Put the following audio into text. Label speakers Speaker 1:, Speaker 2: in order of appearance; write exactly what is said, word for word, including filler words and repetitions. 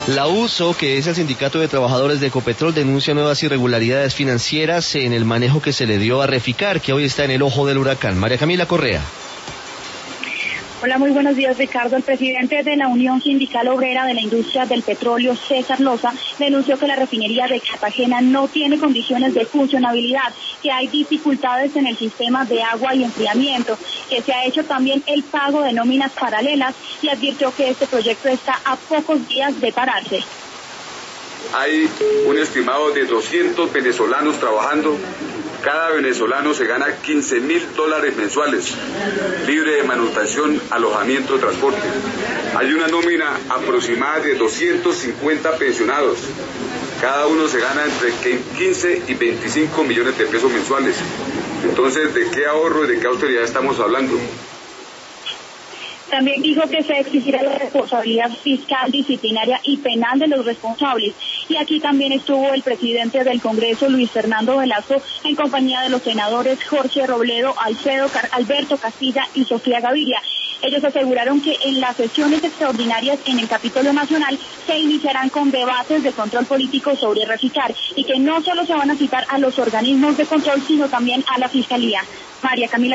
Speaker 1: La U S O, que es el Sindicato de Trabajadores de Ecopetrol, denuncia nuevas irregularidades financieras en el manejo que se le dio a Reficar, que hoy está en el ojo del huracán. María Camila Correa.
Speaker 2: Hola, muy buenos días, Ricardo. El presidente de la Unión Sindical Obrera de la Industria del Petróleo, César Loza, denunció que la refinería de Cartagena no tiene condiciones de funcionabilidad, que hay dificultades en el sistema de agua y enfriamiento, que se ha hecho también el pago de nóminas paralelas y advirtió que este proyecto está a pocos días de pararse.
Speaker 3: Hay un estimado de doscientos venezolanos trabajando. Cada venezolano se gana quince mil dólares mensuales, libre de manutención, alojamiento, transporte. Hay una nómina aproximada de doscientos cincuenta pensionados. Cada uno se gana entre quince y veinticinco millones de pesos mensuales. Entonces, ¿de qué ahorro y de qué austeridad estamos hablando?
Speaker 2: También dijo que se exigirá la responsabilidad fiscal, disciplinaria y penal de los responsables. Y aquí también estuvo el presidente del Congreso, Luis Fernando Velasco, en compañía de los senadores Jorge Robledo, Alfredo, Alberto Castilla y Sofía Gaviria. Ellos aseguraron que en las sesiones extraordinarias en el Capitolio Nacional se iniciarán con debates de control político sobre Reficar y que no solo se van a citar a los organismos de control, sino también a la Fiscalía. María Camila